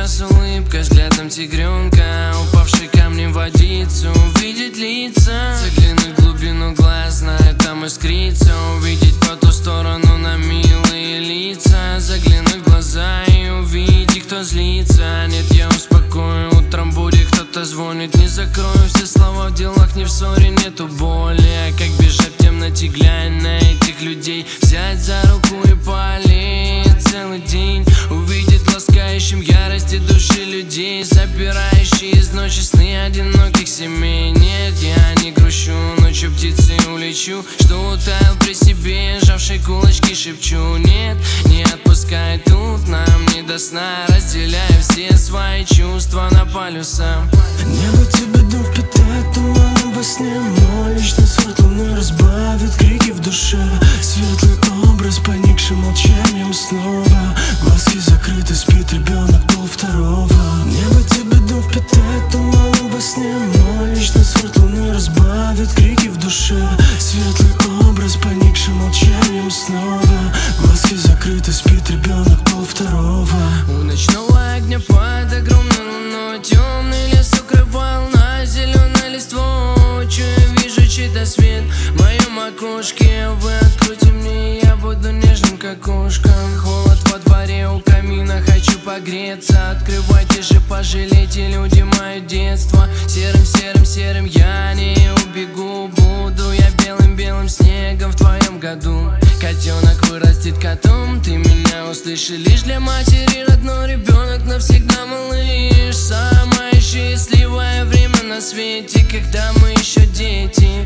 тебя с улыбкой, взглядом тигренка, упавший камнем в водицу, увидеть лица, заглянуть в глубину глаз, знаю, там искрится, увидеть по ту сторону на милые лица, заглянуть в глаза и увидеть, кто злится. Нет, я успокою, утром будет кто-то звонит, не закрою все слова в делах, не в ссоре, нету боли. А как бежать в темноте, глянь на этих людей, взять за руку и полеть целый день, увидеть ласкающим ярости души людей, забирающие из ночи сны одиноких семей. Нет, я не грущу, ночью птицей улечу, что утаял при себе, сжавшей кулачки шепчу. Нет, не отпускай, тут нам не до сна, разделяя все свои чувства на полюса. Небо тебе дом впитает туманом во сне, мой личный сорт луны разбавит крики в душе, светлый образ поникшим молчанием снова, глазки закрыты, спит ребенок полвторого. Небо тебе дом впитает туманом во сне, мой личный сорт луны разбавит крики в душе, светлый образ поникшим молчанием снова, глазки закрыты, спит ребенок полвторого. У ночного огня под огромной луной темный лес укрывал на зеленой листвой, чую, вижу чей-то свет в моем окошке. Вы откройте мне, я буду нежным, как кошка. Холод во дворе у камина, хочу погреться. Открывайте же, пожалейте, люди, мое детство. Серым я не убегу, буду я белым снегом в твоем году. Котенок вырастет котом, ты меня услышишь. Лишь для матери родной ребенок навсегда малыш. Самое счастливое время на свете, когда мы еще дети,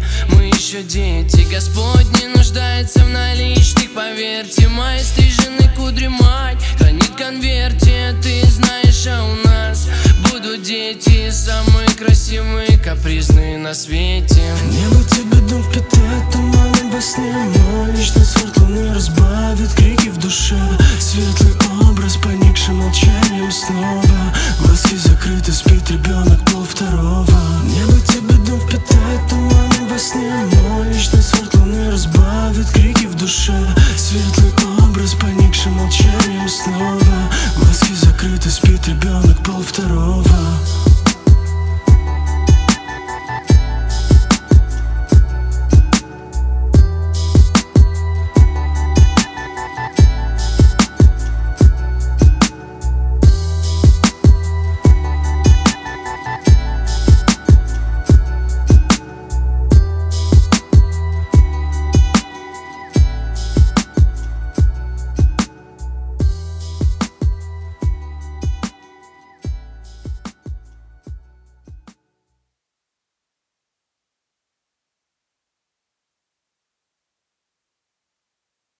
Господь не нуждается в наличных, поверьте. Мои стриженные кудри мать хранит в конверте. Ты знаешь, а у нас будут дети, самые красивые, капризные на свете. Небо тебе дом впитает туманом во сне, мой личный сорт луны разбавит крики в душе, светлый образ поникшим молчанием снова, глазки закрыты, спит ребенок полвторого. Небо тебе дом впитает туманом во сне, мой личный сорт луны разбавит крики в душе, светлый образ поникшим молчанием снова, глазки закрыты, спит ребенок полвторого.